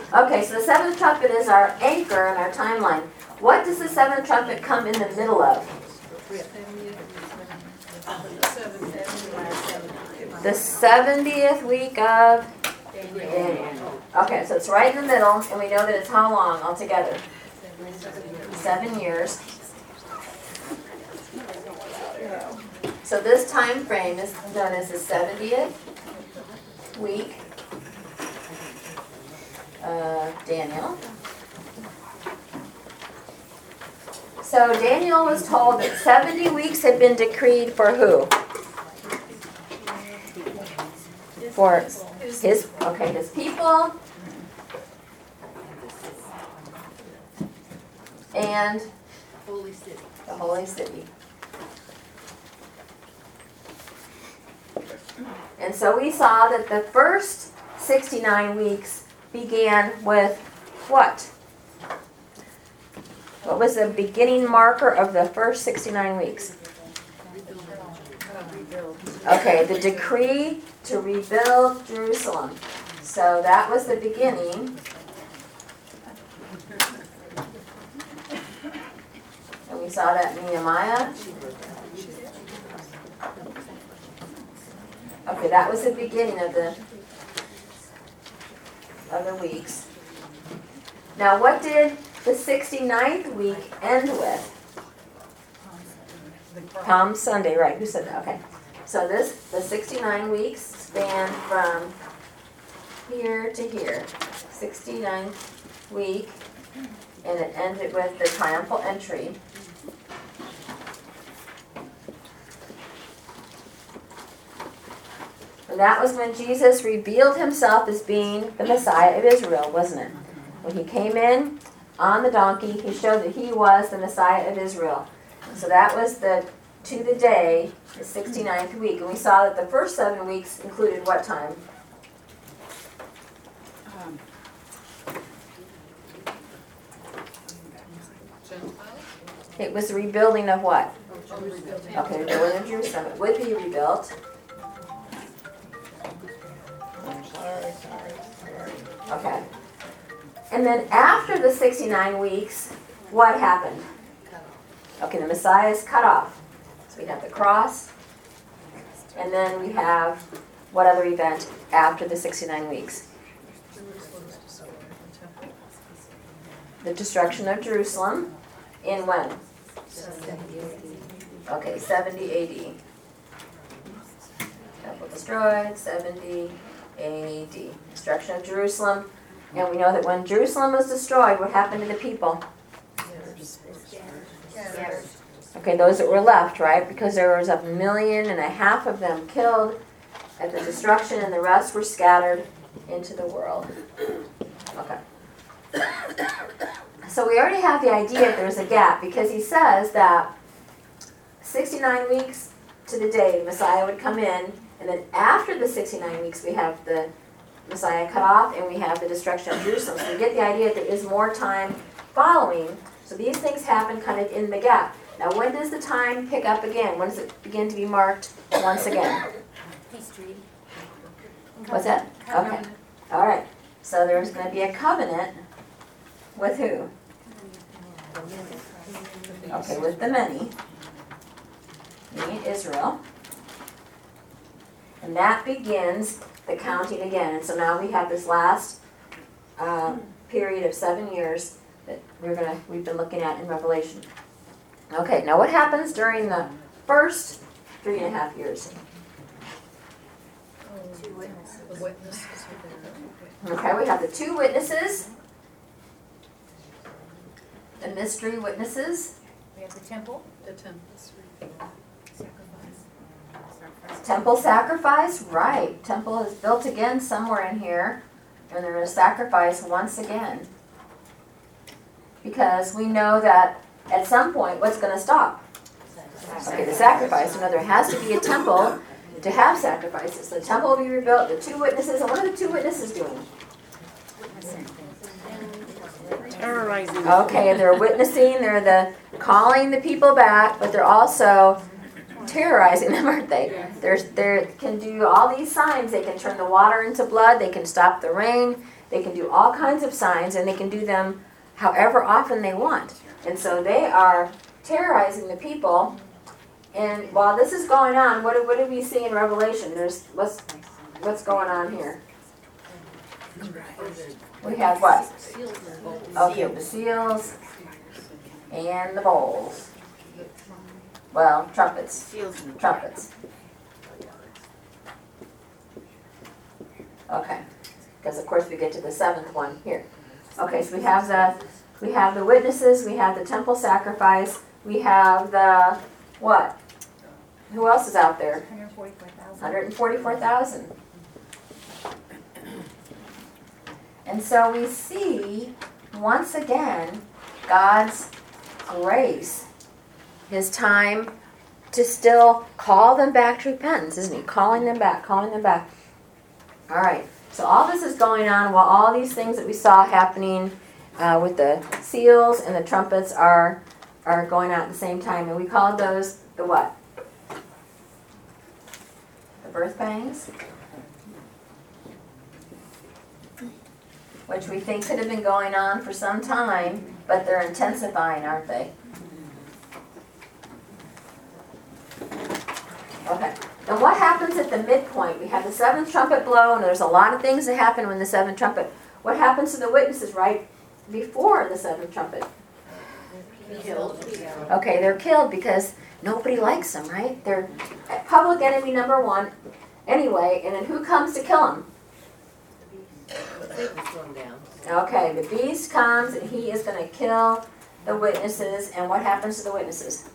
Okay, so the seventh trumpet is our anchor in our timeline. What does the seventh trumpet come in the middle of? The 70th week of Daniel. Okay, so it's right in the middle, and we know that it's how long altogether? 7 years. So this time frame is known as the 70th week of Daniel. So Daniel was told that 70 weeks had been decreed for who? For his people and the holy city. And so we saw that the first 69 weeks began with what? What was the beginning marker of the first 69 weeks? Okay, the decree to rebuild Jerusalem. So that was the beginning. And we saw that in Nehemiah. Okay, that was the beginning of the weeks. Now, what did the 69th week end with? Palm Sunday, right? Who said that? Okay. So the 69 weeks span from here to here. 69th week, and it ended with the triumphal entry. And that was when Jesus revealed himself as being the Messiah of Israel, wasn't it? When he came in on the donkey, he showed that he was the Messiah of Israel. So that was to the day, the 69th week. And we saw that the first 7 weeks included what time? It was the rebuilding of what? Okay, rebuilding of Jerusalem. It would be rebuilt. Okay. And then after the 69 weeks, what happened? Okay, the Messiah is cut off. So we have the cross, and then we have what other event after the 69 weeks? The destruction of Jerusalem in when? Okay, 70 AD. Temple destroyed, 70 AD. Destruction of Jerusalem. And we know that when Jerusalem was destroyed, what happened to the people? Okay, those that were left, right? Because there was 1.5 million of them killed at the destruction, and the rest were scattered into the world. Okay. So we already have the idea that there's a gap, because he says that 69 weeks to the day the Messiah would come in, and then after the 69 weeks we have the Messiah cut off, and we have the destruction of Jerusalem. So we get the idea that there is more time following. So these things happen kind of in the gap. Now, when does the time pick up again? When does it begin to be marked once again? History. What's that? Okay. All right. So there's going to be a covenant with who? Okay, with the many. Meaning Israel. And that begins the counting again. And so now we have this last period of 7 years that we've been looking at in Revelation. Okay, now what happens during the first 3.5 years? Okay, we have the 2 witnesses, the mystery witnesses. We have the temple. Temple sacrifice, right. Temple is built again somewhere in here, and they're going to sacrifice once again. Because we know that at some point, what's going to stop? Okay, the sacrifice. You know, there has to be a temple to have sacrifices. The temple will be rebuilt, the 2 witnesses, and what are the 2 witnesses doing? Terrorizing. Okay, they're witnessing, they're calling the people back, but they're also terrorizing them, aren't they? They can do all these signs. They can turn the water into blood, they can stop the rain, They can do all kinds of signs, and they can do them however often they want. And so they are terrorizing the people. And while this is going on, what do we see in Revelation? What's going on here? We have what? Okay, the seals and the bowls. Well, trumpets. Trumpets. Okay, because of course we get to the seventh one here. Okay, so we have the witnesses, we have the temple sacrifice, we have the what? Who else is out there? 144,000. 144,000. And so we see once again God's grace, His time to still call them back to repentance, isn't He? Calling them back, calling them back. All right, so all this is going on while all these things that we saw happening with the seals and the trumpets are going on at the same time. And we called those the what? The birth pangs? Which we think could have been going on for some time, but they're intensifying, aren't they? Okay. Now what happens at the midpoint? We have the seventh trumpet blow, and there's a lot of things that happen when the seventh trumpet. What happens to the witnesses right before the seventh trumpet? Killed. Okay, they're killed because nobody likes them, right? They're public enemy number one anyway, and then who comes to kill them? Okay, the beast comes and he is going to kill the witnesses, and what happens to the witnesses?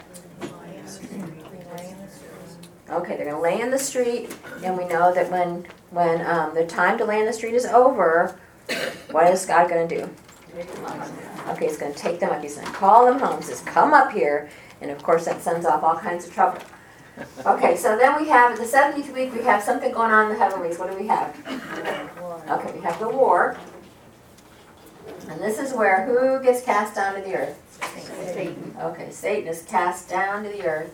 Okay, they're going to lay in the street, and we know that when the time to lay in the street is over, what is God going to do? Okay, He's going to take them up. He's going to call them home. He says, come up here. And of course, that sends off all kinds of trouble. Okay, so then we have, the 70th week, we have something going on in the heavenlies. What do we have? Okay, we have the war. And this is where who gets cast down to the earth? Satan. Okay, Satan is cast down to the earth.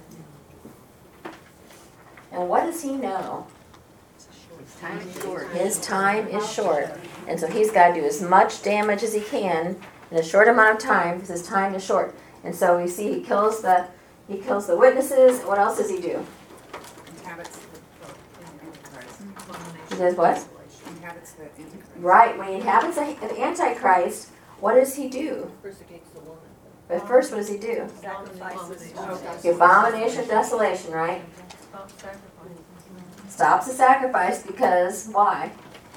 And what does he know? Time is short. His time is short. And so he's got to do as much damage as he can in a short amount of time because his time is short. And so we see he kills the witnesses. What else does he do? He does what? Right, when he inhabits the Antichrist, what does he do? But first, what does he do? The abomination of desolation, right? Stops the sacrifice because why?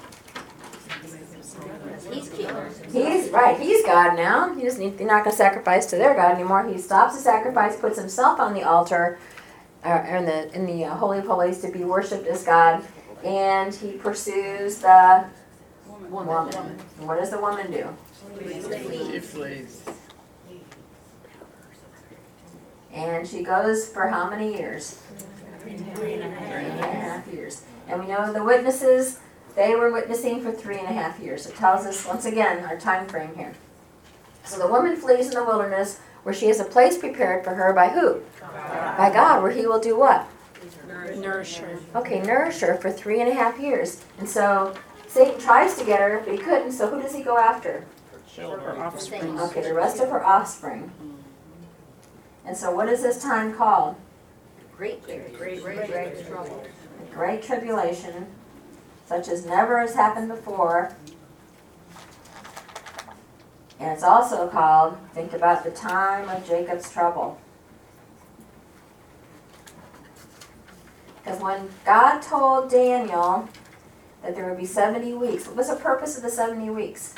He's killer. He's God now. They're not going to sacrifice to their God anymore. He stops the sacrifice, puts himself on the altar in the Holy of Holies to be worshipped as God, and he pursues the woman. And what does the woman do? She flees. And she goes for how many years? 3.5 years. And we know the witnesses, they were witnessing for 3.5 years. It tells us, once again, our time frame here. So the woman flees in the wilderness where she has a place prepared for her by who? By God, where He will do what? Nourish her. Okay, nourish her for 3.5 years. And so Satan tries to get her, but he couldn't, so who does he go after? Her offspring. Okay, the rest of her offspring. And so what is this time called? Great trouble. The Great Tribulation, such as never has happened before. And it's also called, think about the time of Jacob's trouble. Because when God told Daniel that there would be 70 weeks, what was the purpose of the 70 weeks?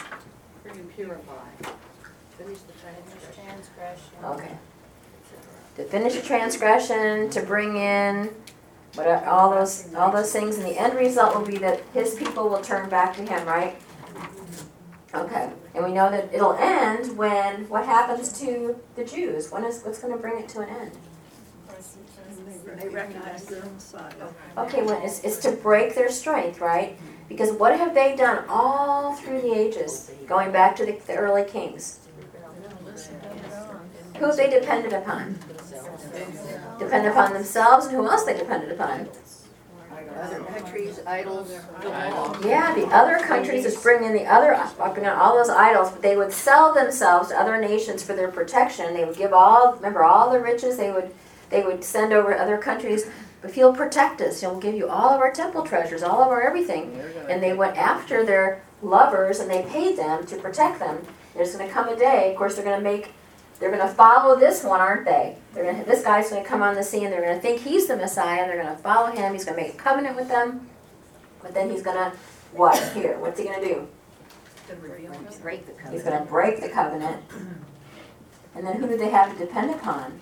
Finish the transgression. Okay. To finish the transgression, to bring in all those things, and the end result will be that His people will turn back to Him, right? Okay. And we know that it'll end when what happens to the Jews? What's going to bring it to an end? They recognize their Messiah. Okay, when it's to break their strength, right? Because what have they done all through the ages, going back to the early kings? Who have they depended upon? Depended upon themselves, and who else they depended upon? Other countries, idols, the law. Yeah, the other countries is bringing the other, bringing all those idols, but they would sell themselves to other nations for their protection. They would give remember all the riches they would send over to other countries. If you'll protect us, he'll give you all of our temple treasures, all of our everything. And they went after their lovers and they paid them to protect them. There's going to come a day, of course, they're going to follow this one, aren't they? This guy's going to come on the scene. They're going to think he's the Messiah. They're going to follow him. He's going to make a covenant with them. But then he's going to, what? Here, what's he going to do? Break the covenant. He's going to break the covenant. And then who do they have to depend upon?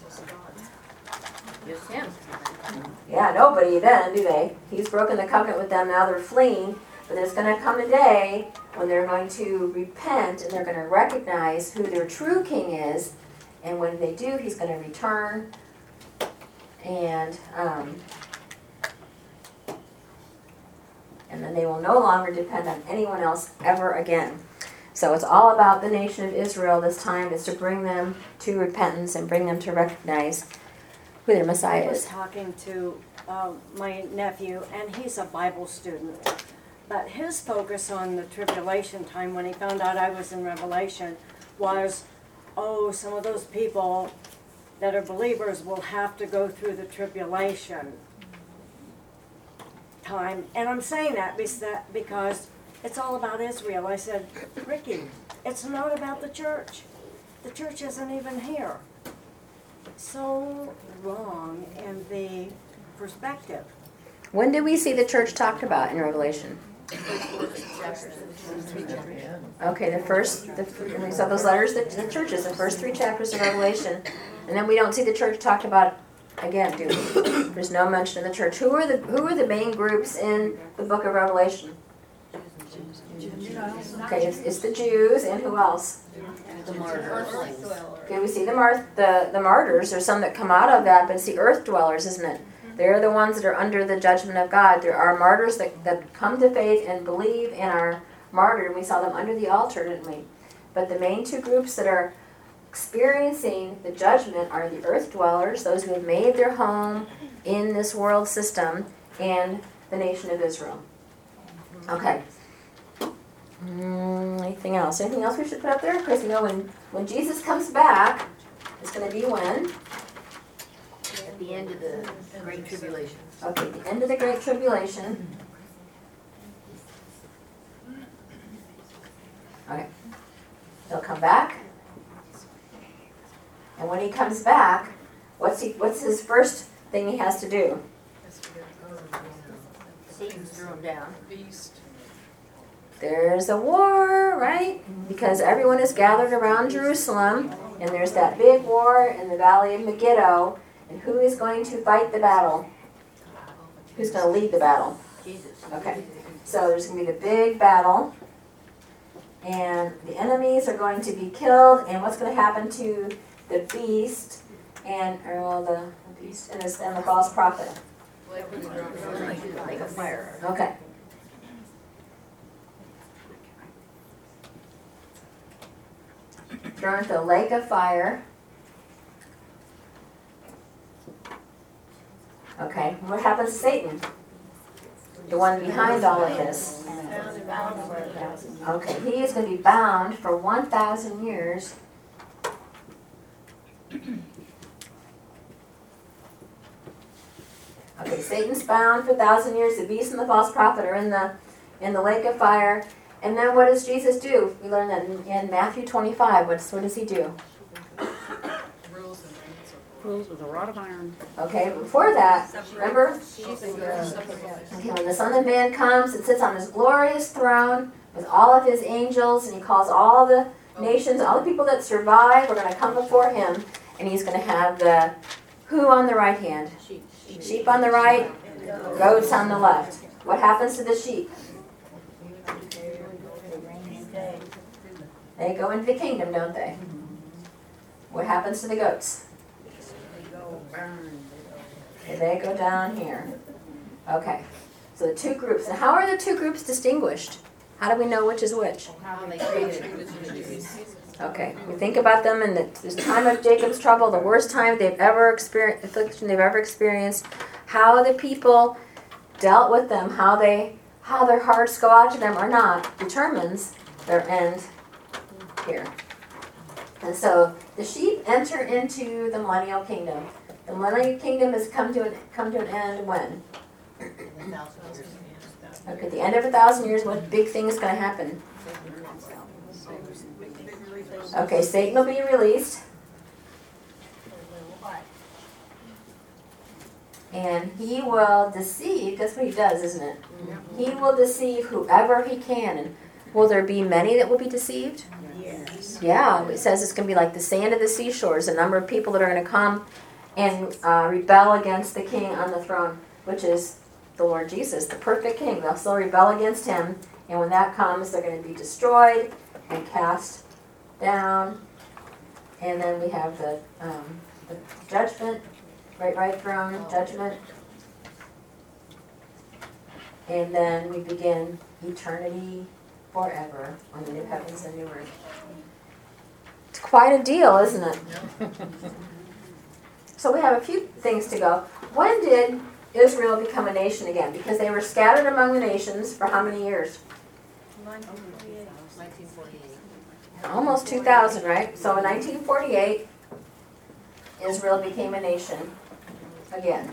Just him. Yeah, nobody then, do they? He's broken the covenant with them. Now they're fleeing. But there's going to come a day when they're going to repent and they're going to recognize who their true king is. And when they do, he's going to return. And then they will no longer depend on anyone else ever again. So it's all about the nation of Israel this time, is to bring them to repentance and bring them to recognize who their Messiah I was is. talking to my nephew, and he's a Bible student. But his focus on the tribulation time, when he found out I was in Revelation, was, some of those people that are believers will have to go through the tribulation time. And I'm saying that because it's all about Israel. I said, Ricky, it's not about the church. The church isn't even here. So wrong in the perspective. When did we see the church talked about in Revelation? Okay, we saw those letters, the churches, the first 3 chapters of Revelation. And then we don't see the church talked about again, do we? There's no mention of the church. Who are the main groups in the book of Revelation? Okay, it's the Jews, and who else? The martyrs. Okay, we see the martyrs. There's some that come out of that, but it's the earth dwellers, isn't it? They're the ones that are under the judgment of God. There are martyrs that come to faith and believe and are martyred. We saw them under the altar, didn't we? But the main 2 groups that are experiencing the judgment are the earth dwellers, those who have made their home in this world system, and the nation of Israel. Okay. Anything else? Anything else we should put up there? Because when Jesus comes back, it's going to be when? At the end of the Great Tribulation. Okay, the end of the Great Tribulation. Okay. He'll come back. And when he comes back, what's his first thing he has to do? Satan's thrown down. There's a war, right? Because everyone is gathered around Jerusalem, and there's that big war in the valley of Megiddo. And who is going to fight the battle? Who's going to lead the battle? Jesus. Okay. So there's going to be the big battle. And the enemies are going to be killed. And what's going to happen to the beast and the beast and the false prophet? Like a fire. Okay. Thrown into the lake of fire. Okay. What happens to Satan? The one behind all of this. Okay. He is going to be bound for 1,000 years. Okay, Satan's bound for 1,000 years. The beast and the false prophet are in the lake of fire. And then what does Jesus do? We learn that in Matthew 25. What does he do? Rules with a rod of iron. Okay, before that, remember? Okay, when the Son of Man comes and sits on his glorious throne with all of his angels, and he calls all the nations, all the people that survive, are going to come before him, and he's going to have the who on the right hand? Sheep on the right, goats on the left. What happens to the sheep? They go into the kingdom, don't they? What happens to the goats? They go down here. Okay. So the 2 groups. Now how are the 2 groups distinguished? How do we know which is which? How they created. Okay. We think about them in this time of Jacob's trouble, the worst time they've ever experienced, affliction they've ever experienced. How the people dealt with them, how their hearts go out to them or not, determines their end here. And so the sheep enter into the millennial kingdom. The millennial kingdom has come to an end when? Okay, at the end of 1,000 years, what big thing is going to happen? Okay, Satan will be released. And he will deceive, that's what he does, isn't it? He will deceive whoever he can. And will there be many that will be deceived? Yes. Yeah, it says it's going to be like the sand of the seashores, a number of people that are going to come and rebel against the king on the throne, which is the Lord Jesus, the perfect king. They'll still rebel against him, and when that comes, they're going to be destroyed and cast down. And then we have the judgment, right throne, judgment. And then we begin eternity forever on the new heavens and new earth. It's quite a deal, isn't it? So we have a few things to go. When did Israel become a nation again? Because they were scattered among the nations for how many years? 1948. Almost 2,000, right? So in 1948, Israel became a nation again.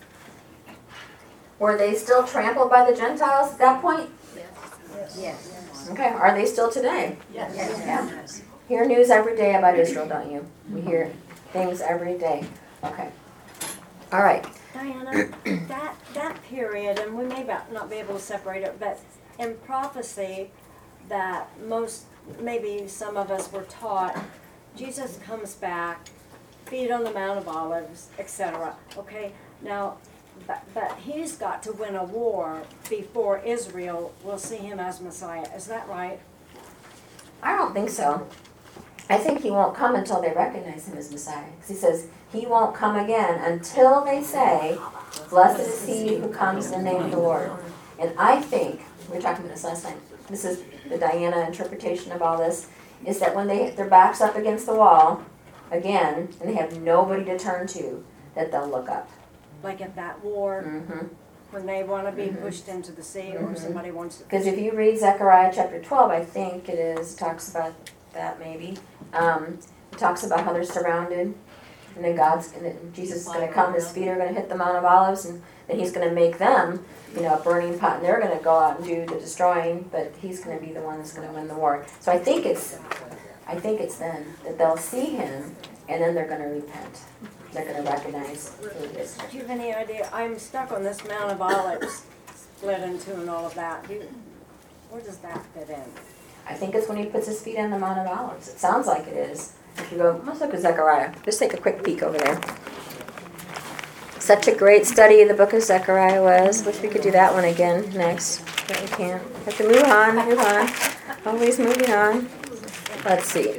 Were they still trampled by the Gentiles at that point? Yes. Okay, are they still today? Yes. Yeah. Hear news every day about Israel, don't you? We hear things every day. Okay. All right. Diana, that period, and we may not be able to separate it, but in prophecy that maybe some of us were taught, Jesus comes back, feed on the Mount of Olives, etc. Okay, now, but he's got to win a war before Israel will see him as Messiah. Is that right? I don't think so. I think he won't come until they recognize him as Messiah. Because he says he won't come again until they say, blessed is he who comes in the name of the Lord. And I think, we were talking about this last time, this is the Diana interpretation of all this, is that when their back's up against the wall, again, and they have nobody to turn to, that they'll look up. Like at that war, Mm-hmm. when they want to be pushed into the sea, or somebody wants to. Because if you read Zechariah chapter 12, I think it is, talks about that maybe. It talks about how they're surrounded, and then Jesus is going to come, his feet are going to hit the Mount of Olives, and then he's going to make them, a burning pot, and they're going to go out and do the destroying, but he's going to be the one that's going to win the war. So I think it's then that they'll see him, and then they're going to repent. They're going to recognize who it is. Do you have any idea? I'm stuck on this Mount of Olives, split in two and all of that. Where does that fit in? I think it's when he puts his feet on the Mount of Olives. It sounds like it is. If you go, let's look at Zechariah. Just take a quick peek over there. Such a great study the book of Zechariah was. Wish we could do that one again next, but we can't. Have to move on. Always moving on. Let's see.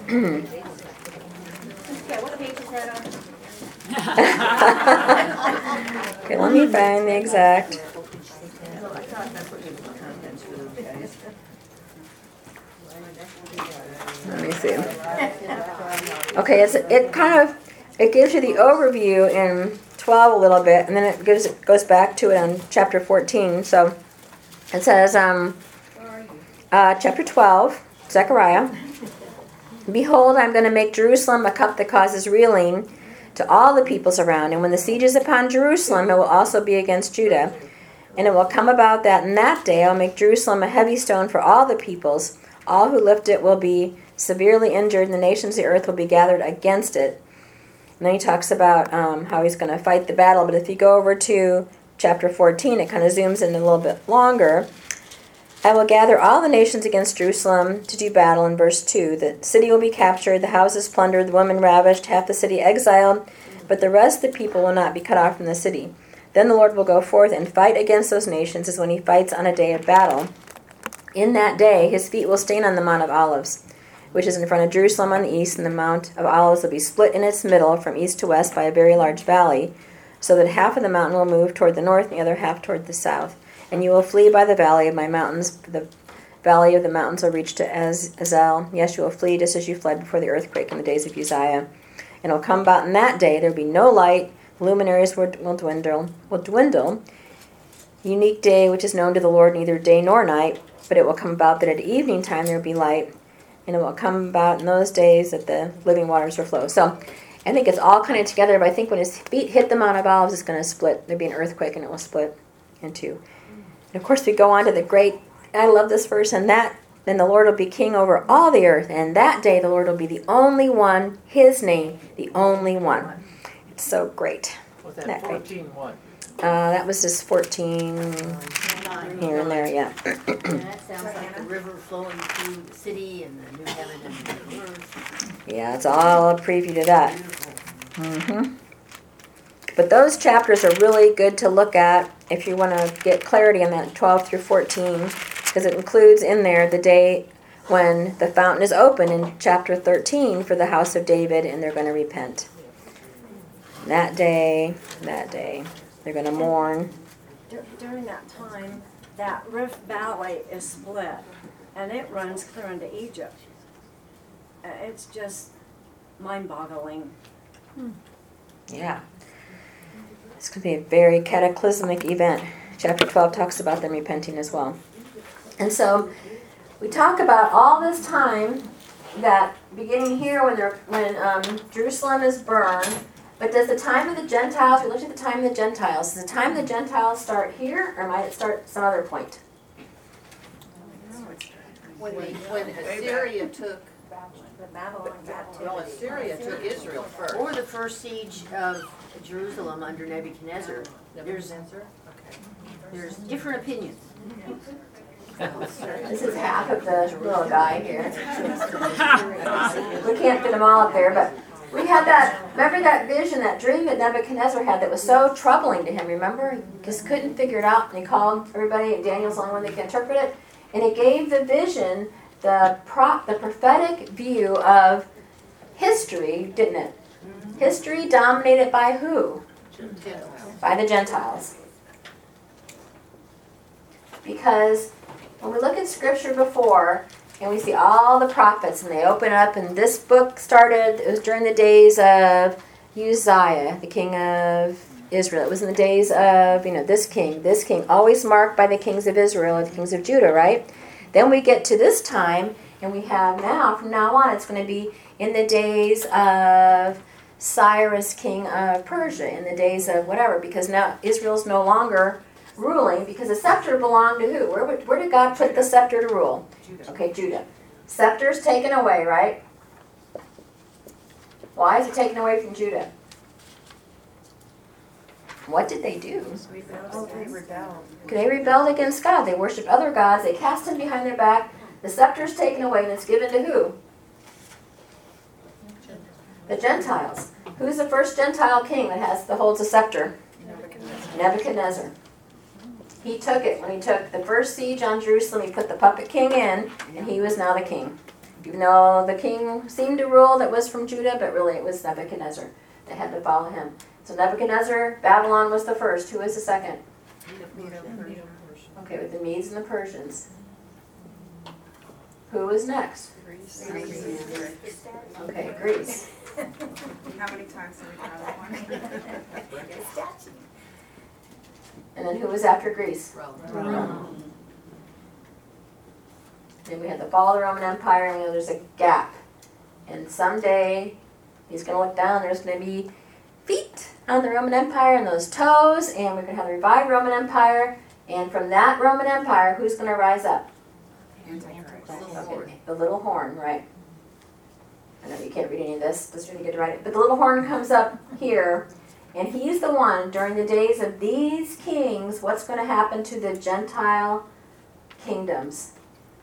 What page is that on? Okay, let me find the exact. Well, I thought that's what the contents for those guys. Let me see. Okay, it gives you the overview in 12 a little bit, and then it goes back to it on chapter 14. So it says, chapter 12, Zechariah. Behold, I'm going to make Jerusalem a cup that causes reeling to all the peoples around. And when the siege is upon Jerusalem, it will also be against Judah. And it will come about that in that day I'll make Jerusalem a heavy stone for all the peoples. All who lift it will be severely injured, and the nations of the earth will be gathered against it. And then he talks about how he's going to fight the battle. But if you go over to chapter 14, it kind of zooms in a little bit longer. I will gather all the nations against Jerusalem to do battle, in verse 2. The city will be captured, the houses plundered, the women ravished, half the city exiled, but the rest of the people will not be cut off from the city. Then the Lord will go forth and fight against those nations as when he fights on a day of battle. In that day his feet will stand on the Mount of Olives, which is in front of Jerusalem on the east, and the Mount of Olives will be split in its middle from east to west by a very large valley, so that half of the mountain will move toward the north and the other half toward the south. And you will flee by the valley of my mountains. The valley of the mountains will reach to Azel. Yes, you will flee just as you fled before the earthquake in the days of Uzziah. And it will come about in that day there will be no light. Luminaries will dwindle. unique day which is known to the Lord, neither day nor night, but it will come about that at evening time there will be light, and it will come about in those days that the living waters will flow. So I think it's all kind of together, but I think when his feet hit the Mount of Olives, it's going to split. There'll be an earthquake, and it will split in two. And of course, we go on to the great, I love this verse, and that, then the Lord will be king over all the earth, and that day the Lord will be the only one, his name, the only one. It's so great. Was that 14 what? That was just 14 here and there, yeah. And that sounds like the river flowing through the city and the new heaven and the new earth. Yeah, it's all a preview to that. Beautiful. But those chapters are really good to look at if you want to get clarity on that 12 through 14, because it includes in there the day when the fountain is open in chapter 13 for the house of David, and they're going to repent. That day, they're going to mourn. During that time, that Rift Valley is split, and it runs clear into Egypt. It's just mind-boggling. Yeah. It's going to be a very cataclysmic event. Chapter 12 talks about them repenting as well. And so we talk about all this time that beginning here when Jerusalem is burned, but does the time of the Gentiles, we looked at the time of the Gentiles, does the time of the Gentiles start here, or might it start some other point? When Assyria took, well, Assyria took Israel first. Or the first siege of Jerusalem under Nebuchadnezzar. There's different opinions. This is half of the little guy here. We can't fit them all up there, but we had that, remember that vision, that dream that Nebuchadnezzar had that was so troubling to him, remember? He just couldn't figure it out, and he called everybody, and Daniel's the only one that can interpret it. And he gave the vision the prophetic view of history, didn't it? History dominated by who? By the Gentiles. Because when we look at Scripture before, and we see all the prophets, and they open up, and this book started, it was during the days of Uzziah, the king of Israel. It was in the days of, this king, always marked by the kings of Israel or the kings of Judah, right? Then we get to this time, and we have now, from now on, it's going to be in the days of Cyrus, king of Persia, in the days of whatever, because now Israel's no longer ruling, because the scepter belonged to who? Where did God put the scepter to rule? Okay, Judah. Scepter's taken away, right? Why is it taken away from Judah? What did they do? They rebelled. They rebelled against God. They worshiped other gods. They cast him behind their back. The scepter's taken away, and it's given to who? The Gentiles. Who's the first Gentile king that holds a scepter? Nebuchadnezzar. He took it. When he took the first siege on Jerusalem, he put the puppet king in, and he was now the king. Even though the king seemed to rule that was from Judah, but really it was Nebuchadnezzar that had to follow him. So Nebuchadnezzar, Babylon was the first. Who was the second? Okay, with the Medes and the Persians. Who was next? Okay, Greece. How many times have we done that one? And then who was after Greece? Rome. Then we had the fall of the Roman Empire, and we know there's a gap. And someday, he's going to look down, there's going to be feet on the Roman Empire and those toes, and we're going to have the revived Roman Empire. And from that Roman Empire, who's going to rise up? Okay, the little horn, right. I know you can't read any of this, it's really good to write it. But the little horn comes up here, and he's the one, during the days of these kings, what's going to happen to the Gentile kingdoms?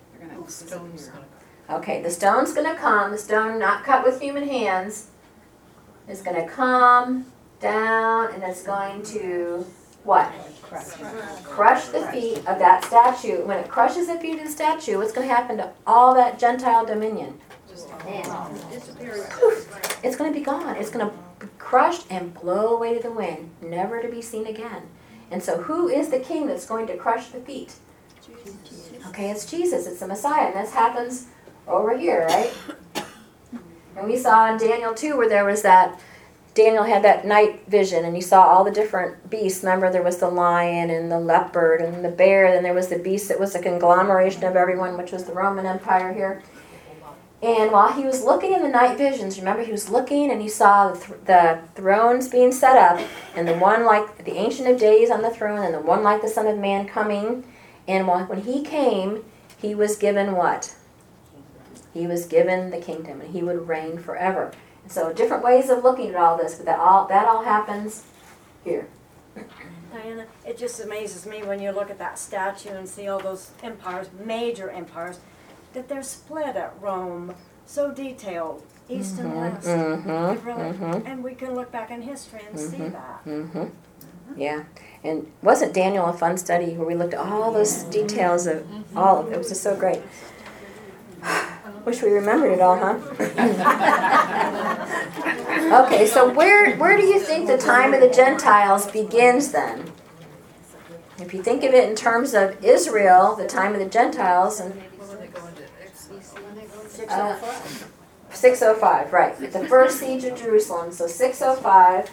Okay, the stone's going to come, the stone not cut with human hands, is going to come down, and it's going to, what? Crush the feet of that statue. When it crushes the feet of the statue, what's going to happen to all that Gentile dominion? It's going to be gone. It's going to be crushed and blow away to the wind, never to be seen again. And so who is the king that's going to crush the feet? Okay, it's Jesus. It's the Messiah. And this happens over here, right? And we saw in Daniel 2 where there was that Daniel had that night vision and he saw all the different beasts. Remember, there was the lion and the leopard and the bear. Then there was the beast that was a conglomeration of everyone, which was the Roman Empire here. And while he was looking in the night visions, remember, he was looking and he saw the thrones being set up, and the one like the Ancient of Days on the throne, and the one like the Son of Man coming. And when he came, he was given what? He was given the kingdom, and he would reign forever. And so different ways of looking at all this, but that all happens here. Diana, it just amazes me when you look at that statue and see all those empires, major empires, that they're split at Rome, so detailed, east and west. It really, and we can look back in history and see that. Yeah, and wasn't Daniel a fun study where we looked at all those details of all of it? It was just so great. Wish we remembered it all, huh? Okay, so where do you think the time of the Gentiles begins then? If you think of it in terms of Israel, the time of the Gentiles, and 605, right. The first siege of Jerusalem, so 605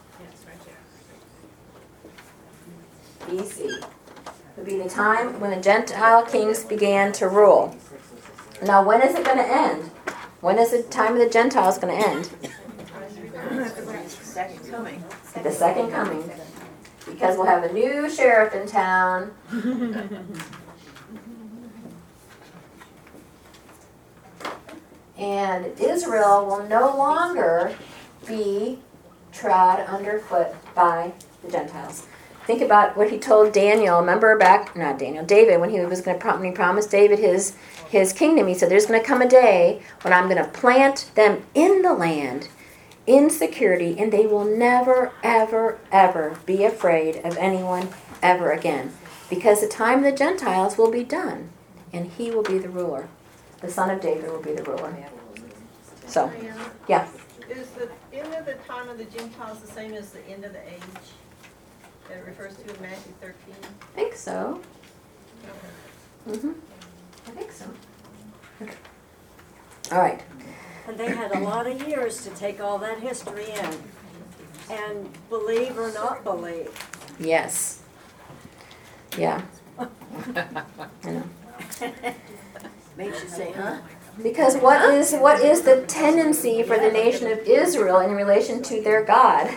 BC would be the time when the Gentile kings began to rule. Now, when is it going to end? When is the time of the Gentiles going to end? Second coming. At the second coming. Because we'll have a new sheriff in town. And Israel will no longer be trod underfoot by the Gentiles. Think about what he told Daniel. Remember David, when he was going to promise David his kingdom. He said, there's going to come a day when I'm going to plant them in the land in security, and they will never, ever, ever be afraid of anyone ever again. Because the time of the Gentiles will be done, and he will be the ruler. The son of David will be the ruler. So, yeah. Is the end of the time of the Gentiles the same as the end of the age that it refers to in Matthew 13? I think so. I think so. All right. And they had a lot of years to take all that history in and believe or not believe. Yes. Yeah. I know. Makes you say, huh? Because what is the tendency for the nation of Israel in relation to their God?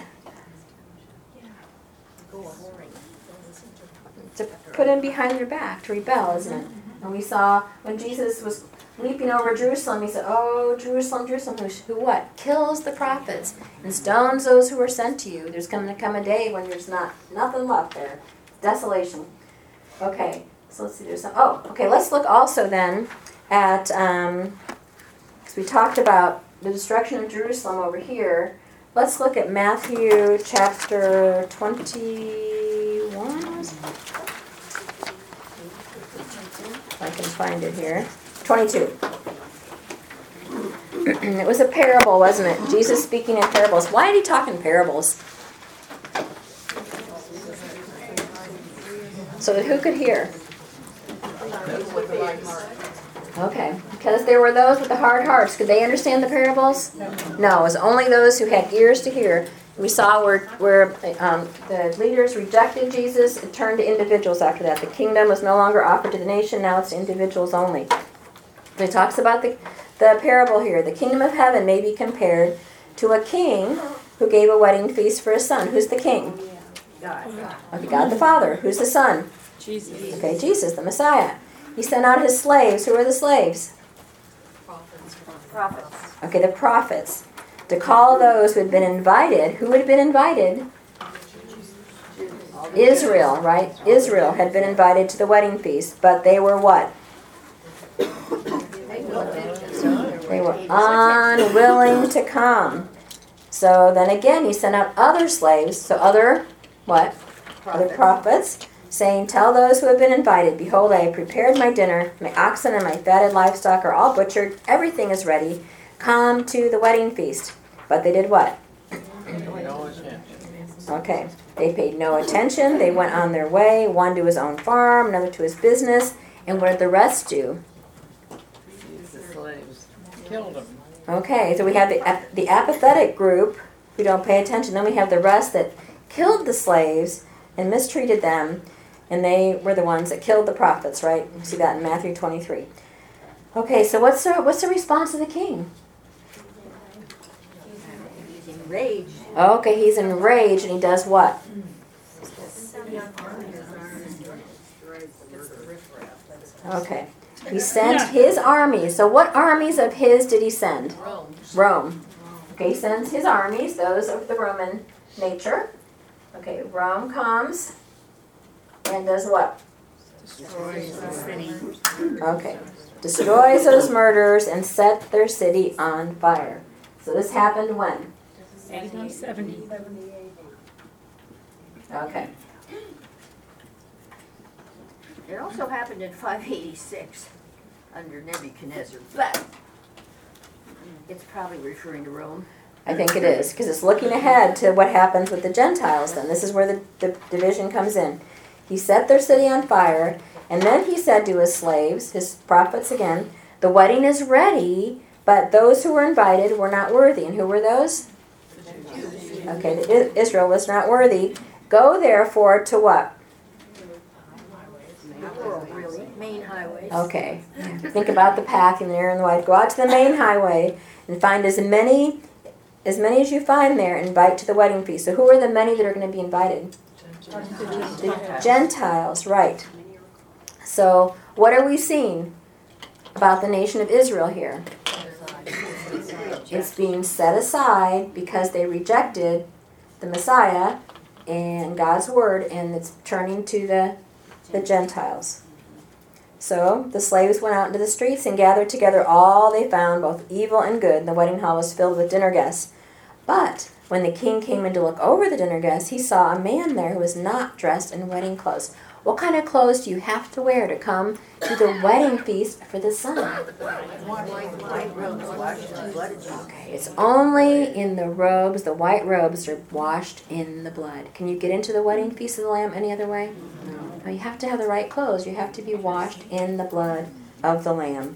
To put him behind their back, to rebel, isn't it? And we saw when Jesus was weeping over Jerusalem, he said, "Oh, Jerusalem, Jerusalem, who what? Kills the prophets and stones those who were sent to you." There's going to come a day when there's nothing left there. Desolation. Okay, so let's see. Let's look also then at, because we talked about the destruction of Jerusalem over here. Let's look at Matthew chapter 21. If I can find it here. 22. It was a parable, wasn't it? Jesus speaking in parables. Why did he talk in parables? So that who could hear? Okay, because there were those with the hard hearts. Could they understand the parables? No, it was only those who had ears to hear. We saw where the leaders rejected Jesus. It turned to individuals after that. The kingdom was no longer offered to the nation. Now it's to individuals only. It talks about the parable here. The kingdom of heaven may be compared to a king who gave a wedding feast for his son. Who's the king? Okay, God the Father. Who's the Son? Jesus. Okay, Jesus, the Messiah. He sent out his slaves. Who are the slaves? Prophets. Okay, the prophets. To call those who had been invited. Who had been invited? Israel, right? Israel had been invited to the wedding feast, but they were what? They were unwilling to come. So then again, he sent out other slaves. So other prophets, saying, "Tell those who have been invited, behold, I have prepared my dinner. My oxen and my fatted livestock are all butchered. Everything is ready. Come to the wedding feast." But they did what? Okay. They paid no attention. They went on their way, one to his own farm, another to his business. And what did the rest do? The slaves killed them. Okay, so we have the apathetic group we don't pay attention. Then we have the rest that killed the slaves and mistreated them, and they were the ones that killed the prophets, right? You see that in Matthew 23. Okay, so what's the response of the king? He's enraged. Okay, he's enraged, and he does what? Okay. He sent his armies. So what armies of his did he send? Rome. Okay, he sends his armies, those of the Roman nature. Okay, Rome comes and does what? Destroys the city. Okay. Destroys those murderers and set their city on fire. So this happened when? 70. Okay. It also happened in 586 under Nebuchadnezzar, but it's probably referring to Rome. I think it is, because it's looking ahead to what happens with the Gentiles then. This is where the division comes in. He set their city on fire, and then he said to his slaves, his prophets again, the wedding is ready, but those who were invited were not worthy. And who were those? Okay, Israel was not worthy. Go therefore to what? Really, main highways. Okay. Think about the path in there and the white. Go out to the main highway and find as many as you find there, invite to the wedding feast. So who are the many that are going to be invited? The Gentiles, right. So what are we seeing about the nation of Israel here? It's being set aside because they rejected the Messiah and God's word, and it's turning to the Gentiles. So the slaves went out into the streets and gathered together all they found, both evil and good, and the wedding hall was filled with dinner guests. But when the king came in to look over the dinner guests, he saw a man there who was not dressed in wedding clothes. What kind of clothes do you have to wear to come to the wedding feast for the son? White robes washed in the blood of Jesus. Okay, it's only in the robes, the white robes are washed in the blood. Can you get into the wedding feast of the Lamb any other way? No, you have to have the right clothes. You have to be washed in the blood of the Lamb.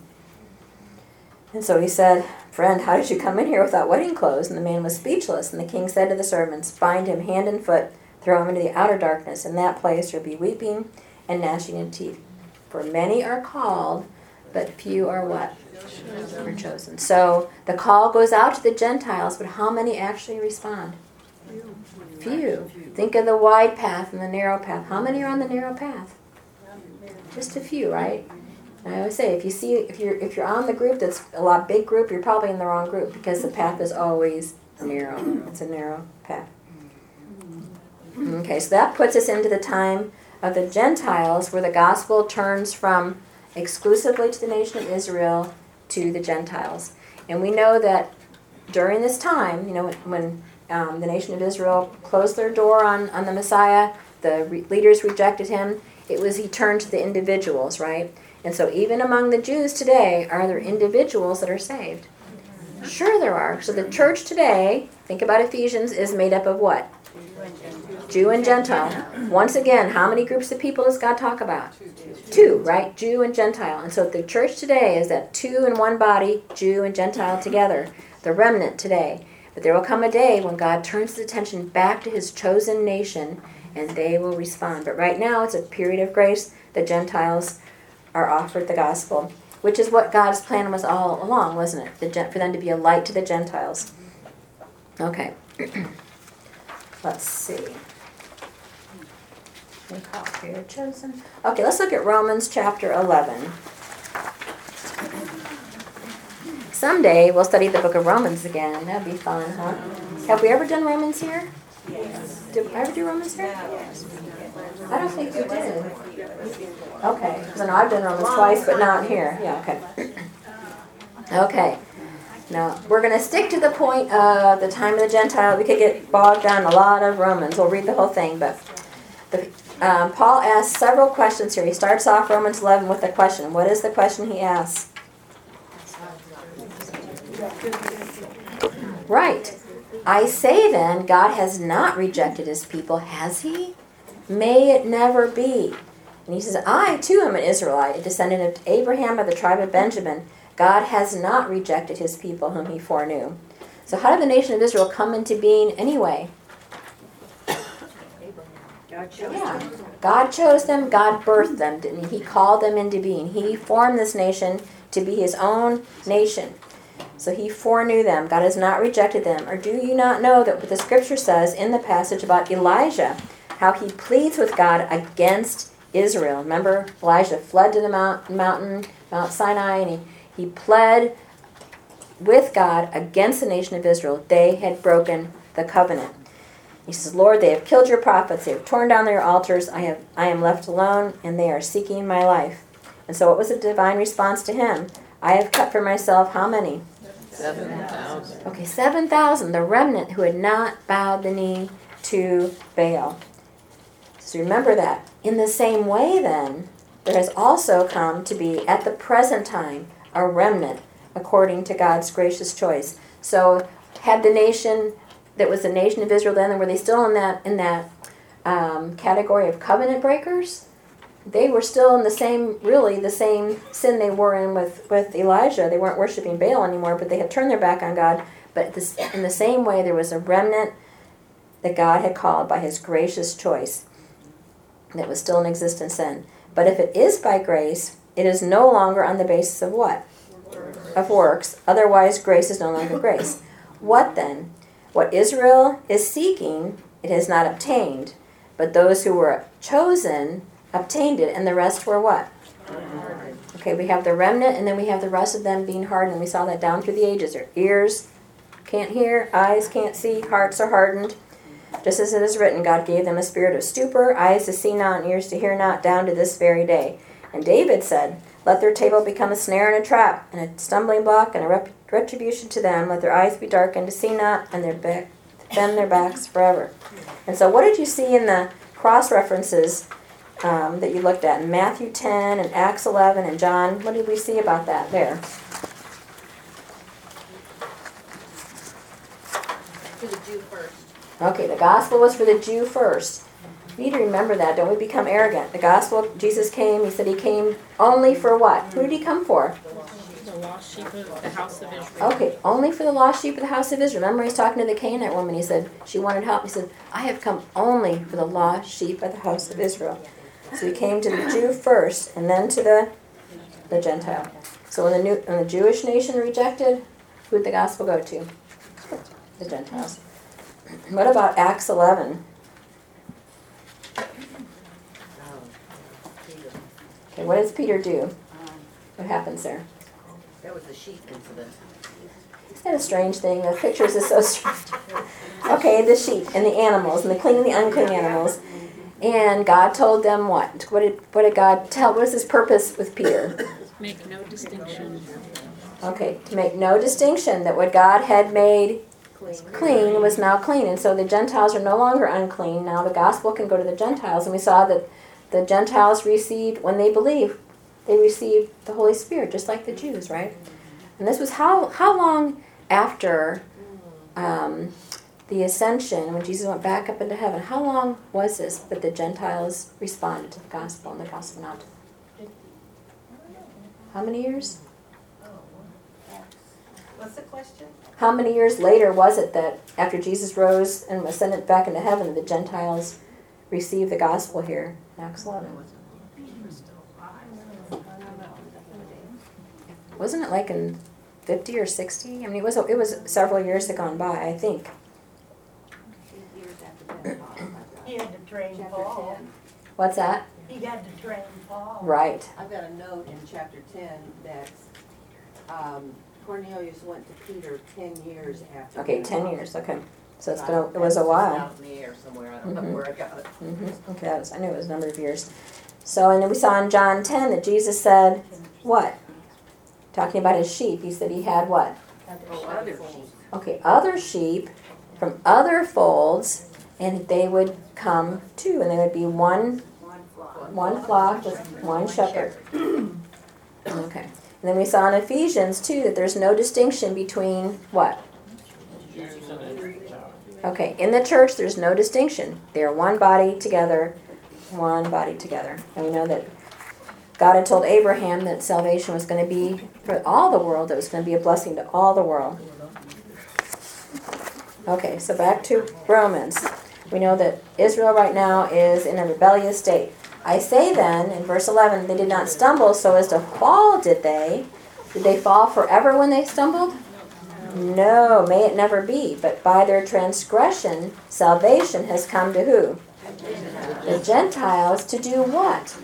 And so he said, friend, how did you come in here without wedding clothes? And the man was speechless. And the king said to the servants, bind him hand and foot, throw him into the outer darkness. In that place there will be weeping and gnashing of teeth. For many are called, but few are what? Are chosen. So the call goes out to the Gentiles, but how many actually respond? Few. Think of the wide path and the narrow path. How many are on the narrow path? Just a few, right? I always say, if you're on the group that's a big group, you're probably in the wrong group because the path is always narrow. It's a narrow path. Okay, so that puts us into the time of the Gentiles, where the gospel turns from exclusively to the nation of Israel to the Gentiles. And we know that during this time, when the nation of Israel closed their door on the Messiah, the leaders rejected him, he turned to the individuals, right? And so even among the Jews today, are there individuals that are saved? Sure there are. So the church today, think about Ephesians, is made up of what? Jew and Gentile. Once again, how many groups of people does God talk about? Two, right? Jew and Gentile. And so the church today is that two in one body, Jew and Gentile together. The remnant today. But there will come a day when God turns his attention back to his chosen nation, and they will respond. But right now, it's a period of grace. The Gentiles are offered the gospel, which is what God's plan was all along, wasn't it? For them to be a light to the Gentiles. Okay. Let's see. We call here chosen. Okay, let's look at Romans chapter 11. Someday we'll study the book of Romans again. That'd be fun, huh? Have we ever done Romans here? Yes. Did I ever do Romans here? Yes. I don't think we did. Okay, because I know I've done Romans twice, but not here. Yeah, okay. Okay. Now, we're going to stick to the point of the time of the Gentile. We could get bogged down a lot of Romans. We'll read the whole thing, but Paul asks several questions here. He starts off Romans 11 with a question. What is the question he asks? Right. I say then, God has not rejected his people, has he? May it never be. And he says, I too am an Israelite, a descendant of Abraham of the tribe of Benjamin. God has not rejected his people whom he foreknew. So how did the nation of Israel come into being anyway? God chose Yeah. them. God chose them, God birthed them, didn't he? He called them into being. He formed this nation to be his own nation. So he foreknew them. God has not rejected them. Or do you not know that what the scripture says in the passage about Elijah, how he pleads with God against Israel? Remember, Elijah fled to the mountain, Mount Sinai, and he pled with God against the nation of Israel. They had broken the covenant. He says, Lord, they have killed your prophets, they have torn down their altars, I am left alone, and they are seeking my life. And so what was the divine response to him? I have cut for myself how many? 7,000. Okay, 7,000, the remnant who had not bowed the knee to Baal. So remember that. In the same way then, there has also come to be, at the present time, a remnant according to God's gracious choice. So had the nation that was the nation of Israel then, were they still in that category of covenant breakers? They were still in the same sin they were in with Elijah. They weren't worshiping Baal anymore, but they had turned their back on God. But in the same way, there was a remnant that God had called by his gracious choice that was still in existence then. But if it is by grace, it is no longer on the basis of what? Of works. Otherwise, grace is no longer grace. What then? What Israel is seeking, it has not obtained. But those who were chosen obtained it, and the rest were what? Okay, we have the remnant, and then we have the rest of them being hardened. And we saw that down through the ages. Their ears can't hear, eyes can't see, hearts are hardened. Just as it is written, God gave them a spirit of stupor, eyes to see not, and ears to hear not, down to this very day. And David said, let their table become a snare and a trap, and a stumbling block, and a retribution to them. Let their eyes be darkened to see not, and bend their backs forever. And so what did you see in the cross-references that you looked at in Matthew 10 and Acts 11 and John? What did we see about that there? For the Jew first. Okay, the gospel was for the Jew first. We need to remember that. Don't we become arrogant. The gospel, Jesus came, he said he came only for what? Who did he come for? The lost sheep of the house of Israel. Okay, only for the lost sheep of the house of Israel. Remember he's talking to the Canaanite woman. He said, she wanted help. He said, I have come only for the lost sheep of the house of Israel. So he came to the Jew first, and then to the Gentile. So when the Jewish nation rejected, who did the gospel go to? The Gentiles. What about Acts 11? Okay, what does Peter do? What happens there? That was the sheep incident. Isn't that a strange thing? The pictures is so strange. Okay, the sheep and the animals, and the clean and the unclean animals. And God told them what? What did God tell? What is his purpose with Peter? Make no distinction. Okay, to make no distinction that what God had made clean was now clean. And so the Gentiles are no longer unclean. Now the gospel can go to the Gentiles. And we saw that the Gentiles received, when they believed, they received the Holy Spirit, just like the Jews, right? And this was how long after the ascension, when Jesus went back up into heaven, how long was this that the Gentiles responded to the gospel and the gospel not? How many years? What's the question? How many years later was it that after Jesus rose and ascended back into heaven, the Gentiles received the gospel here in Acts 11? Wasn't it like in 50 or 60? I mean, it was several years had gone by, I think. He had to train Paul. What's that? He had to train Paul. Right. I've got a note in chapter 10 that Cornelius went to Peter 10 years after. Okay, 10 years. Okay, so it was a while. Out in the air somewhere, I don't know where I got it. Okay, I knew it was a number of years. So, and then we saw in John 10 that Jesus said, what? Talking about his sheep, he said he had what? Other sheep. Okay, other sheep from other folds, and they would come too, and they would be one flock with one shepherd. Okay. And then we saw in Ephesians too that there's no distinction between what? Okay, in the church there's no distinction. They are one body together, one body together. And we know that God had told Abraham that salvation was going to be for all the world, that was going to be a blessing to all the world. Okay, so back to Romans. We know that Israel right now is in a rebellious state. I say then, in verse 11, they did not stumble so as to fall, did they? Did they fall forever when they stumbled? No, may it never be. But by their transgression, salvation has come to who? The Gentiles to do what?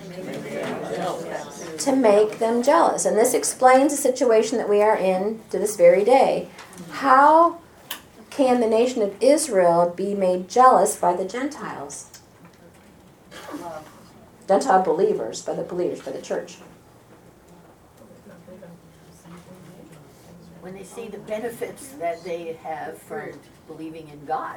To make them jealous. And this explains the situation that we are in to this very day. How can the nation of Israel be made jealous by the Gentiles? Gentile believers, by the church. When they see the benefits that they have from believing in God.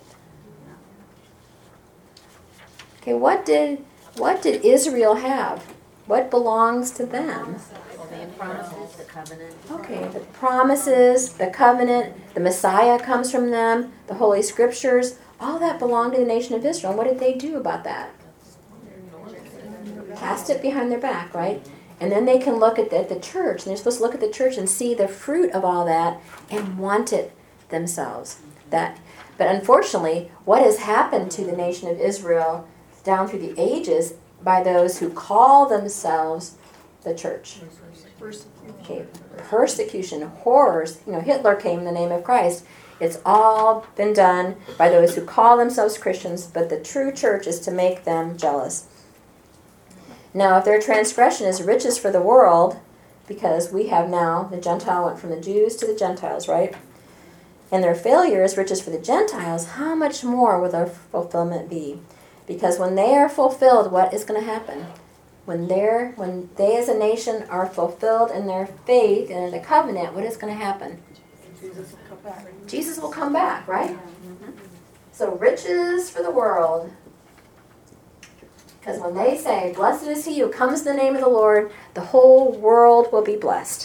Okay, what did Israel have? What belongs to them? The promises, the covenant. Okay, the promises, the covenant, the Messiah comes from them, the Holy Scriptures, all that belonged to the nation of Israel. And what did they do about that? Cast it behind their back, right? And then they can look at the church, and they're supposed to look at the church and see the fruit of all that and want it themselves. But unfortunately, what has happened to the nation of Israel down through the ages by those who call themselves the church? Okay, persecution, horrors. Hitler came in the name of Christ. It's all been done by those who call themselves Christians, but the true church is to make them jealous. Now, if their transgression is riches for the world, because we have now, the Gentile went from the Jews to the Gentiles, right? And their failure is riches for the Gentiles, how much more will their fulfillment be? Because when they are fulfilled, what is going to happen? When they as a nation are fulfilled in their faith and in the covenant, what is going to happen? Jesus will come back, right? So riches for the world. Because when they say, blessed is he who comes in the name of the Lord, the whole world will be blessed.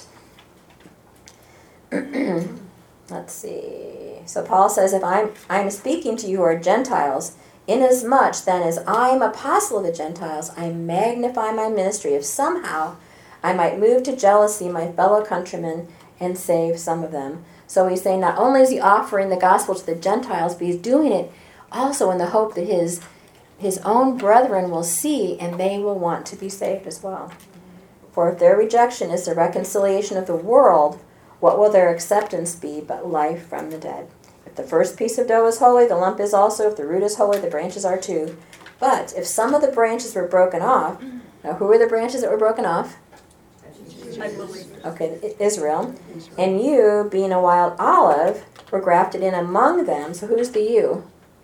Let's see. So Paul says, if I'm speaking to you who are Gentiles, inasmuch then as I am apostle of the Gentiles, I magnify my ministry, if somehow I might move to jealousy my fellow countrymen and save some of them. So he's saying not only is he offering the gospel to the Gentiles, but he's doing it also in the hope that his own brethren will see and they will want to be saved as well. For if their rejection is the reconciliation of the world, what will their acceptance be but life from the dead? If the first piece of dough is holy, the lump is also. If the root is holy, the branches are too. But if some of the branches were broken off, now who are the branches that were broken off? Okay, Israel. And you, being a wild olive, were grafted in among them. So who's the you?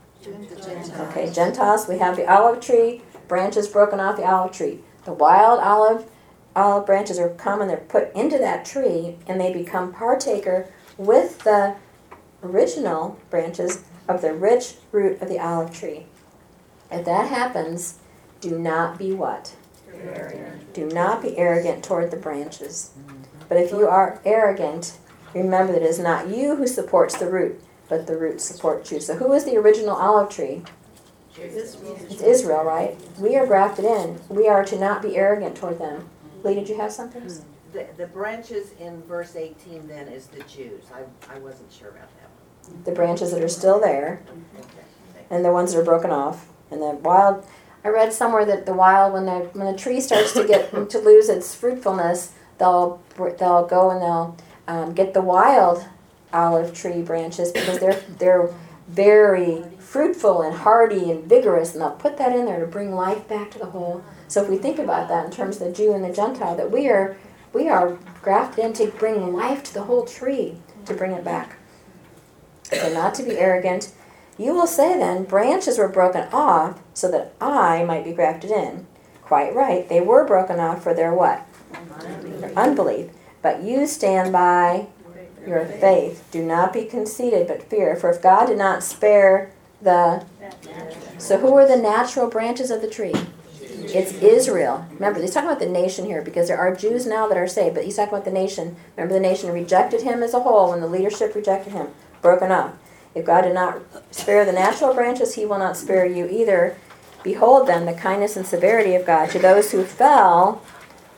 Okay, Gentiles. We have the olive tree, branches broken off the olive tree. The wild olive branches are come and they're put into that tree, and they become partaker with the original branches of the rich root of the olive tree. If that happens, do not be what? Do not be arrogant toward the branches. But if you are arrogant, remember that it is not you who supports the root, but the root supports you. So who is the original olive tree? It's Israel, right? We are grafted in. We are to not be arrogant toward them. Lee, did you have something? The branches in verse 18 then is the Jews. I wasn't sure about that one. The branches that are still there, and the ones that are broken off. And the wild, I read somewhere that the wild, when the tree starts to lose its fruitfulness, they'll go and they'll get the wild olive tree branches, because they're very fruitful and hardy and vigorous, and they'll put that in there to bring life back to the whole. So if we think about that in terms of the Jew and the Gentile, that we are grafted in to bring life to the whole tree, to bring it back. So not to be arrogant. You will say then, branches were broken off so that I might be grafted in. Quite right. They were broken off for their what? Their unbelief. But you stand by your faith. Do not be conceited, but fear. For if God did not spare the... So who are the natural branches of the tree? It's Israel. Remember, he's talking about the nation here, because there are Jews now that are saved, but he's talking about the nation. Remember, the nation rejected him as a whole when the leadership rejected him. Broken up. If God did not spare the natural branches, he will not spare you either. Behold then the kindness and severity of God. To those who fell,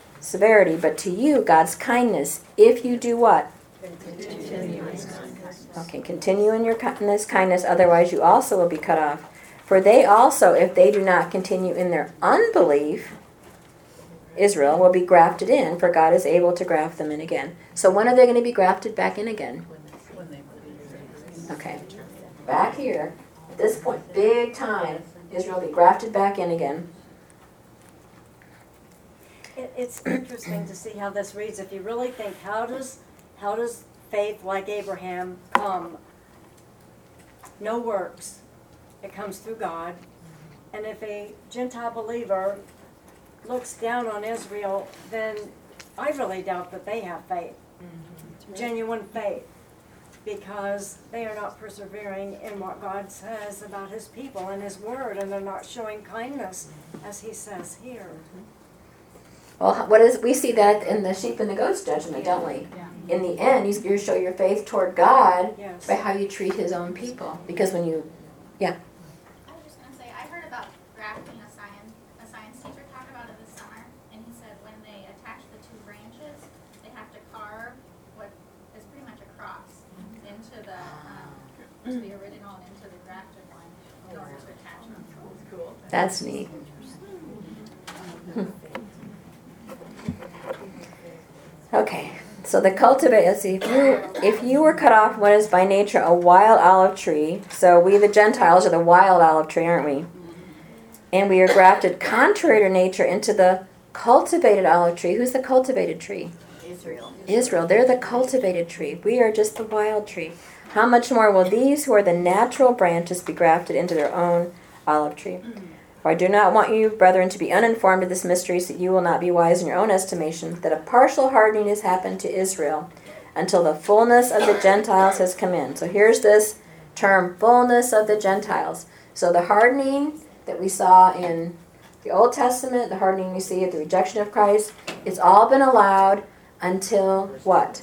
severity, but to you, God's kindness, if you do what? Okay, continue in this kindness, otherwise you also will be cut off. For they also, if they do not continue in their unbelief, Israel will be grafted in, for God is able to graft them in again. So when are they going to be grafted back in again? Okay, back here, at this point, big time, Israel will be grafted back in again. It's interesting to see how this reads. If you really think, how does faith like Abraham come? No works. It comes through God. And if a Gentile believer looks down on Israel, then I really doubt that they have faith. Genuine faith. Because they are not persevering in what God says about his people and his word, and they're not showing kindness, as he says here. Well, we see that in the sheep and the goats judgment, don't we? In the end, you show your faith toward God Yes. by how you treat his own people. Because when you, I was just going to say, I heard about grafting a science teacher talk about it this summer, and he said when they attach the two branches, they have to carve what is pretty much a cross into the original and into the grafted one in order to attach them. Cool. that's neat. Okay, so the cultivate, let's see, if you were cut off what is by nature a wild olive tree, so we the Gentiles are the wild olive tree, aren't we? And we are grafted contrary to nature into the cultivated olive tree. Who's the cultivated tree? Israel, they're the cultivated tree. We are just the wild tree. How much more will these who are the natural branches be grafted into their own olive tree? For I do not want you, brethren, to be uninformed of this mystery, so that you will not be wise in your own estimation, that a partial hardening has happened to Israel, until the fullness of the Gentiles has come in. So here's this term, fullness of the Gentiles. So the hardening that we saw in the Old Testament, the hardening we see at the rejection of Christ, it's all been allowed until what?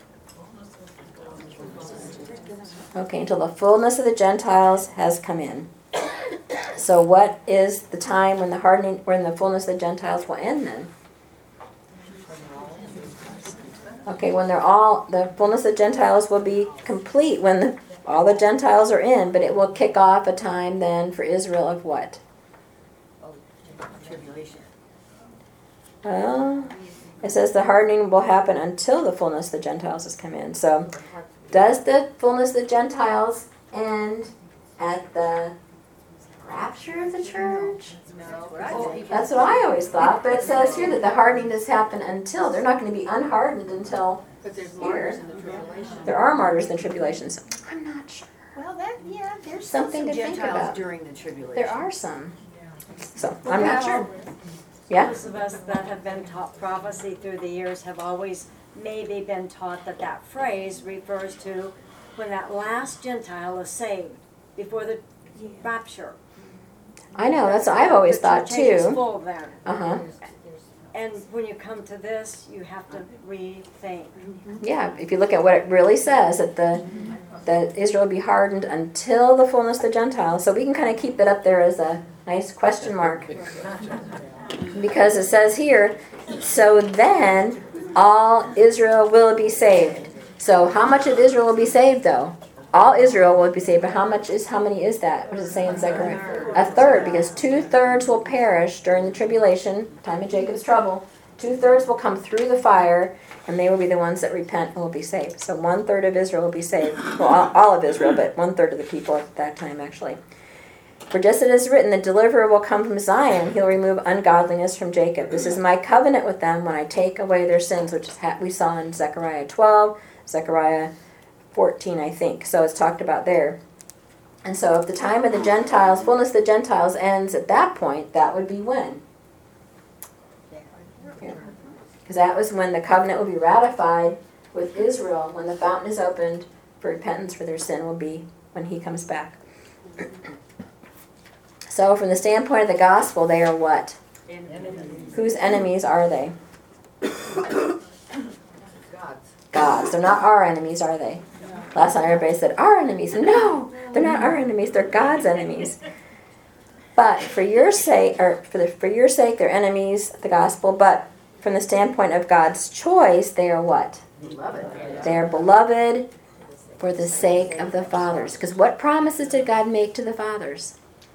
Okay, until the fullness of the Gentiles has come in. So what is the time when the fullness of the Gentiles will end then? Okay, when the fullness of the Gentiles will be complete, when all the Gentiles are in, but it will kick off a time then for Israel of what? Tribulation. Well, it says the hardening will happen until the fullness of the Gentiles has come in. So does the fullness of the Gentiles end at the rapture of the church? That's what I always thought, but it says here that the hardening does happen until. They're not going to be unhardened until But there's here. martyrs in the tribulation. There are martyrs in the tribulation, so I'm not sure. Well, there's Something some to think Gentiles about. during the tribulation. There are some. So I'm not sure. Yeah? Those of us that have been taught prophecy through the years have always maybe been taught that phrase refers to when that last Gentile is saved before the rapture. I know, that's what I've always The thought church age is too. full then. Uh-huh. And when you come to this, you have to rethink. Yeah, if you look at what it really says, that Israel will be hardened until the fullness of the Gentiles. So we can kind of keep it up there as a nice question mark. Because it says here, so then all Israel will be saved. So how much of Israel will be saved though? All Israel will be saved, but how many is that? What does it say in Zechariah? A third, because 2/3 will perish during the tribulation, time of Jacob's trouble. 2/3 will come through the fire, and they will be the ones that repent and will be saved. So 1/3 of Israel will be saved. Well, all of Israel, but 1/3 of the people at that time, actually. For just as it is written, the deliverer will come from Zion. He'll remove ungodliness from Jacob. This is my covenant with them when I take away their sins, which is we saw in Zechariah 12, Zechariah 14, I think. So it's talked about there. And so if the time of the Gentiles, fullness of the Gentiles ends at that point, that would be when? Because that was when the covenant will be ratified with Israel, when the fountain is opened for repentance for their sin will be when he comes back. So from the standpoint of the gospel, they are what? Enemies. Whose enemies are they? God's. God's. They're not our enemies, are they? Last time everybody said, our enemies. No, they're not our enemies. They're God's enemies. But for your sake, for your sake, they're enemies of the gospel. But from the standpoint of God's choice, they are what? Beloved. They are beloved for the sake of the fathers. Because what promises did God make to the fathers?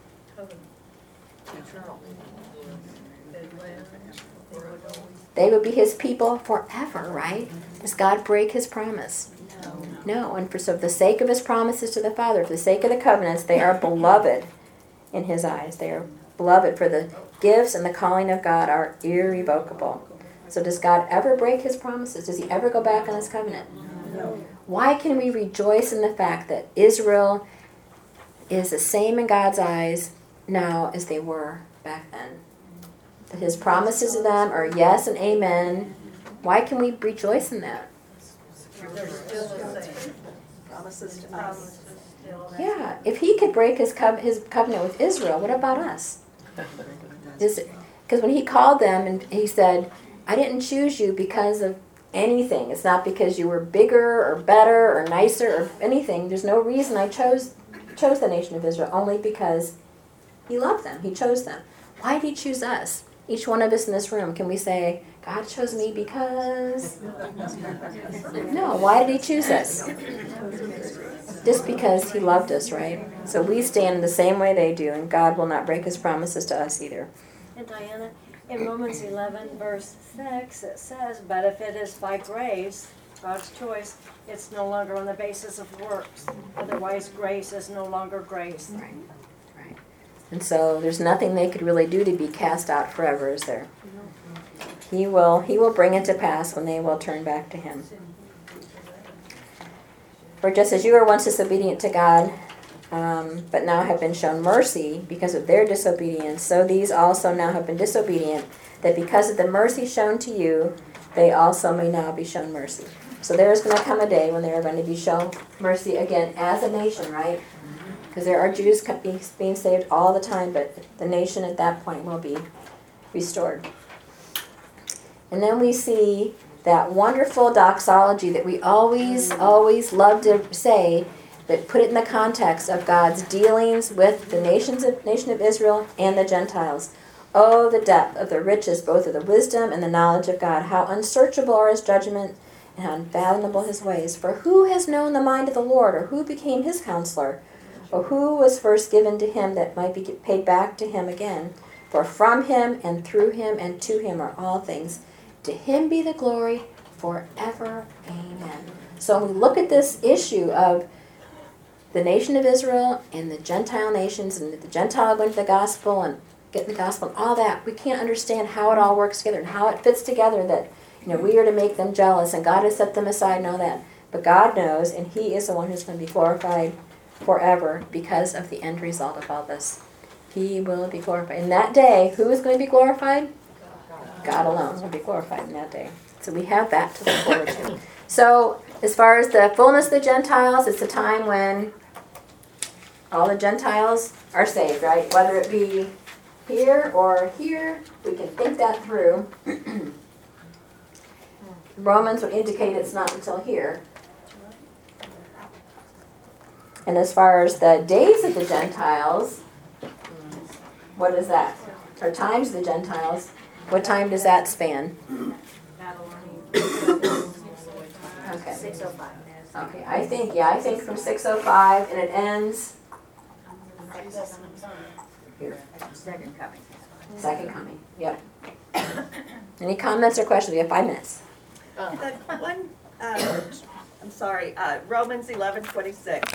They would be his people forever, right? Does God break his promise? No. And for the sake of his promises to the Father, for the sake of the covenants, they are beloved in his eyes. They are beloved, for the gifts and the calling of God are irrevocable. So does God ever break his promises? Does he ever go back on his covenant? No. Why can we rejoice in the fact that Israel is the same in God's eyes now as they were back then? That his promises to them are yes and amen. Why can we rejoice in that? They're still the same. Promises to us. Yeah, if he could break his covenant with Israel, what about us? Because when he called them and he said, I didn't choose you because of anything. It's not because you were bigger or better or nicer or anything. There's no reason I chose the nation of Israel, only because he loved them. He chose them. Why did he choose us? Each one of us in this room, can we say, God chose me because? No, why did he choose us? Just because he loved us, right? So we stand the same way they do, and God will not break his promises to us either. And Diana, in Romans 11, verse 6, it says, but if it is by grace, God's choice, it's no longer on the basis of works. Otherwise, grace is no longer grace. Right, right. And so there's nothing they could really do to be cast out forever, is there? He will bring it to pass when they will turn back to him. For just as you were once disobedient to God, but now have been shown mercy because of their disobedience, so these also now have been disobedient, that because of the mercy shown to you, they also may now be shown mercy. So there is going to come a day when they are going to be shown mercy again as a nation, right? Because there are Jews being saved all the time, but the nation at that point will be restored. And then we see that wonderful doxology that we always love to say, but put it in the context of God's dealings with the nation of Israel and the Gentiles. Oh, the depth of the riches, both of the wisdom and the knowledge of God. How unsearchable are his judgments and how unfathomable his ways. For who has known the mind of the Lord, or who became his counselor? Or who was first given to him that might be paid back to him again? For from him and through him and to him are all things. To him be the glory forever. Amen. So when we look at this issue of the nation of Israel and the Gentile nations, and the Gentile going to the gospel and getting the gospel and all that, we can't understand how it all works together and how it fits together, that we are to make them jealous and God has set them aside and all that. But God knows, and he is the one who's going to be glorified forever because of the end result of all this. He will be glorified. In that day, who is going to be glorified? God alone will be glorified in that day. So we have that to look forward to. So as far as the fullness of the Gentiles, it's a time when all the Gentiles are saved, right? Whether it be here or here, we can think that through. Romans would indicate it's not until here. And as far as the days of the Gentiles, what is that? Or times of the Gentiles, what time does that span? Okay. 6:05. Okay, I think from 6:05 and it ends here. Second coming. Second coming, yep. Any comments or questions? We have 5 minutes. I'm sorry, Romans 11:26.